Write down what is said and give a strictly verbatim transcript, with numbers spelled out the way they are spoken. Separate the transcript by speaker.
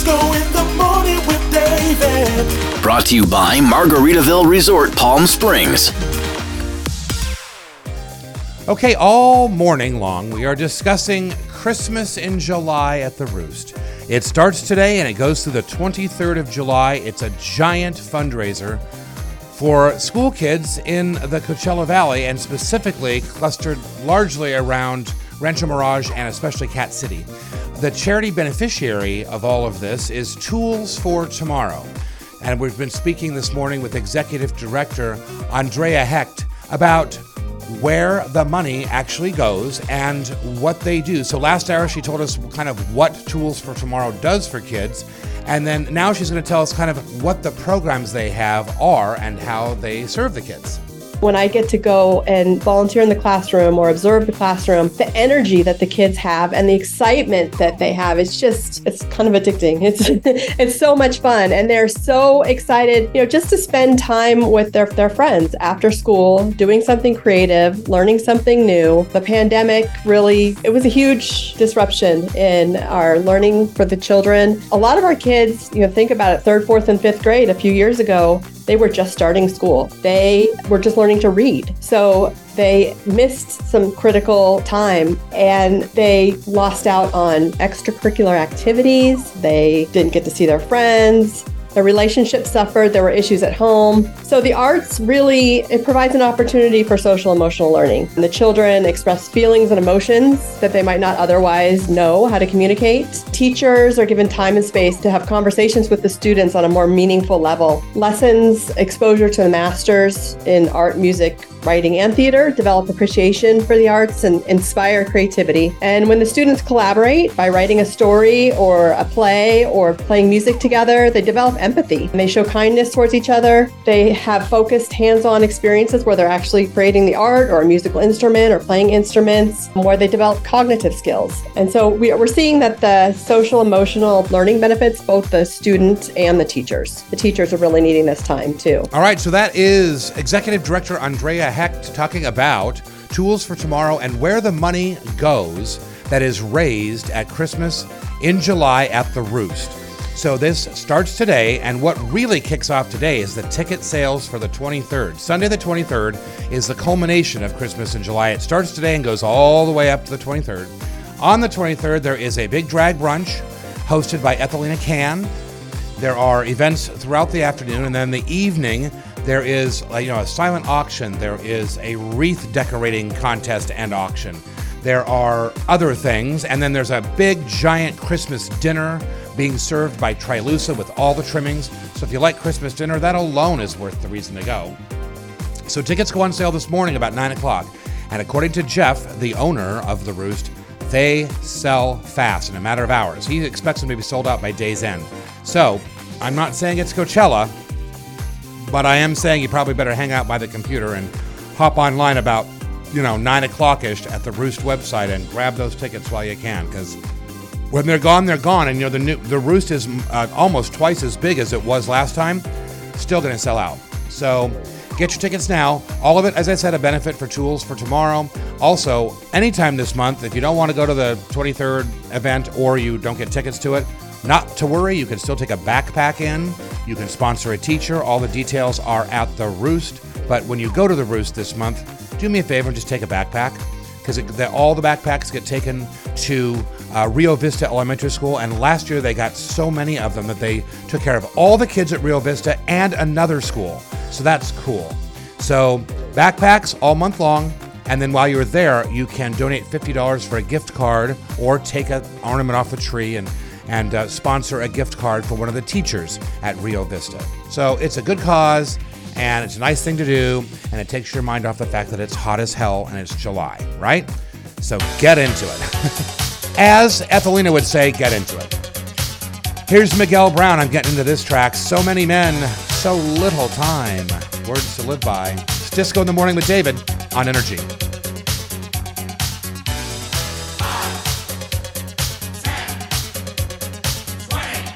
Speaker 1: Cisco in the morning with David.
Speaker 2: Brought to you by Margaritaville Resort, Palm Springs.
Speaker 3: Okay, all morning long, we are discussing Christmas in July at the Roost. It starts today and it goes through the twenty-third of July. It's a giant fundraiser for school kids in the Coachella Valley, and specifically clustered largely around Rancho Mirage and especially Cat City. The charity beneficiary of all of this is Tools for Tomorrow. And we've been speaking this morning with Executive Director Andrea Hecht about where the money actually goes and what they do. So last hour she told us kind of what Tools for Tomorrow does for kids, and then now she's going to tell us kind of what the programs they have are and how they serve the kids.
Speaker 4: When I get to go and volunteer in the classroom or observe the classroom, the energy that the kids have and the excitement that they have, it's just, it's kind of addicting. It's it's so much fun. And they're so excited, you know, just to spend time with their, their friends after school, doing something creative, learning something new. The pandemic really, it was a huge disruption in our learning for the children. A lot of our kids, you know, think about it, third, fourth, and fifth grade a few years ago, they were just starting school. They were just learning to read. So they missed some critical time and they lost out on extracurricular activities. They didn't get to see their friends. Their relationships suffered. There were issues at home. So the arts really, it provides an opportunity for social emotional learning. And the children express feelings and emotions that they might not otherwise know how to communicate. Teachers are given time and space to have conversations with the students on a more meaningful level. Lessons, exposure to the masters in art, music, writing, and theater, develop appreciation for the arts and inspire creativity. And when the students collaborate by writing a story or a play or playing music together, they develop empathy and they show kindness towards each other. They have focused hands-on experiences where they're actually creating the art or a musical instrument or playing instruments, where they develop cognitive skills. And so we- we're seeing that the social emotional learning benefits both the student and the teachers. The teachers are really needing this time too.
Speaker 3: All right, so that is Executive Director Andrea Hecht talking about Tools for Tomorrow and where the money goes that is raised at Christmas in July at the Roost. So this starts today, and what really kicks off today is the ticket sales for the twenty-third. Sunday the twenty-third is the culmination of Christmas in July. It starts today and goes all the way up to the twenty-third. On the twenty-third, there is a big drag brunch hosted by Ethelina Can. There are events throughout the afternoon, and then the evening, there is uh, you know, a silent auction. There is a wreath decorating contest and auction. There are other things, and then there's a big, giant Christmas dinner being served by Trilusa with all the trimmings. So if you like Christmas dinner, that alone is worth the reason to go. So tickets go on sale this morning about nine o'clock. And according to Jeff, the owner of the Roost, they sell fast in a matter of hours. He expects them to be sold out by day's end. So I'm not saying it's Coachella, but I am saying you probably better hang out by the computer and hop online about, you know, nine o'clock-ish at the Roost website and grab those tickets while you can, because when they're gone, they're gone. And, you know, the new, the Roost is uh, almost twice as big as it was last time. Still going to sell out. So get your tickets now. All of it, as I said, a benefit for Tools for Tomorrow. Also, anytime this month, if you don't want to go to the twenty-third event or you don't get tickets to it, not to worry, you can still take a backpack in. You can sponsor a teacher. All the details are at the Roost. But when you go to the Roost this month, do me a favor and just take a backpack, because all the backpacks get taken to uh, Rio Vista Elementary School. And last year they got so many of them that they took care of all the kids at Rio Vista and another school. So that's cool. So backpacks all month long. And then while you're there, you can donate fifty dollars for a gift card or take an ornament off the tree and and uh, sponsor a gift card for one of the teachers at Rio Vista. So it's a good cause, and it's a nice thing to do, and it takes your mind off the fact that it's hot as hell and it's July, right? So get into it. As Ethelina would say, get into it. Here's Miguel Brown. I'm getting into this track. So many men, so little time. Words to live by. It's Disco in the Morning with David on Energy.